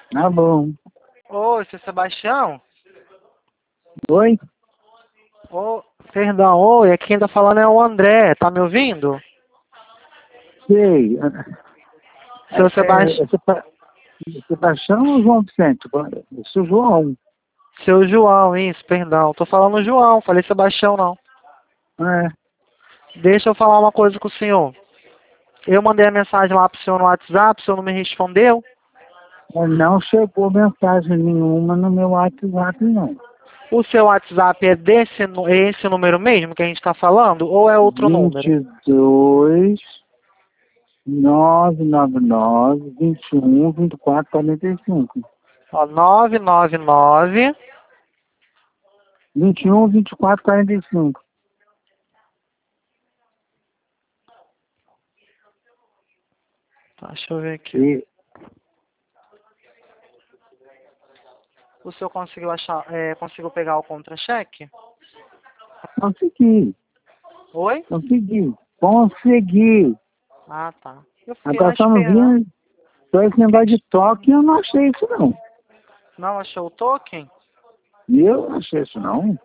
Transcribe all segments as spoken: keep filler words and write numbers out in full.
Tá bom. Ô, seu Sebastião? Oi? Ô, perdão, oi, aqui quem tá falando é o André, tá me ouvindo? Sei. Seu É, Sebastião. é, Sepa- Sebastião ou João Vicente? Eu sou João. Seu João, isso, perdão. Tô falando João, falei Sebastião não. É. Deixa eu falar uma coisa com o senhor. Eu mandei a mensagem lá pro senhor no WhatsApp, o senhor não me respondeu. Mas não chegou mensagem nenhuma no meu WhatsApp, não. O seu WhatsApp é desse, nu- é esse número mesmo que a gente tá falando ou é outro vinte número? e dois, nove nove nove, vinte e um, vinte e quatro, quarenta e cinco. Ó, nove nove nove. vinte e um, vinte e quatro, quarenta e cinco. Tá, deixa eu ver aqui. E O senhor conseguiu achar, é, conseguiu pegar o contra-cheque? consegui, Oi? consegui, consegui. Ah, tá. Eu fiquei lá Agora só não esperando. vi, só esse negócio de toque eu não achei isso não. Não achou o token? E eu não achei isso não.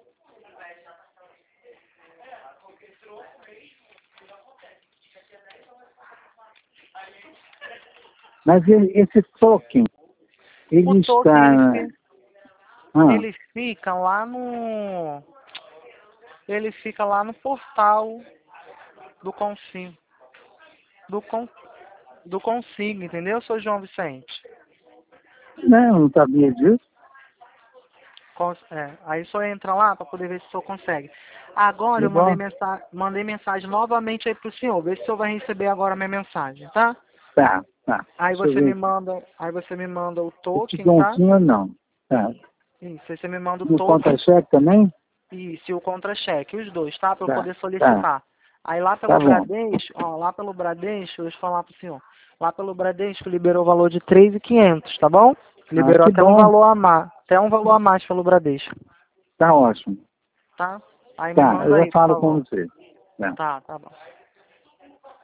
Mas ele- esse token, O ele token, ele, está... fi- Ah, ele fica lá no... Ele fica lá no portal do Consim. Do, con, do Consigo, entendeu, seu João Vicente? não, eu não sabia disso. Cons- é, aí só entra lá para poder ver se o senhor consegue. Agora Que eu mandei, bom. mensa mandei mensagem novamente aí pro senhor. Vê se o senhor vai receber agora a minha mensagem, tá? Tá, tá. Aí Deixa eu você me ver aqui. manda, aí você me manda o Eu te token, dou um tá? sim ou não. Tá. Isso, aí você me manda o No token contra-cheque também? e se o contra-cheque, os dois, tá? Para eu Tá, poder tá. solicitar. Aí lá Tá pelo bom. Bradesco, ó, lá pelo Bradesco, deixa eu falar pro senhor. Lá pelo Bradesco liberou o valor de três mil e quinhentos, tá bom? Ah, Liberou que até um bom. valor a mais, até um valor a mais pelo Bradesco, Tá ótimo. tá? Aí me Tá, eu manda já aí, por falo com favor. você. Tá. Tá, tá bom.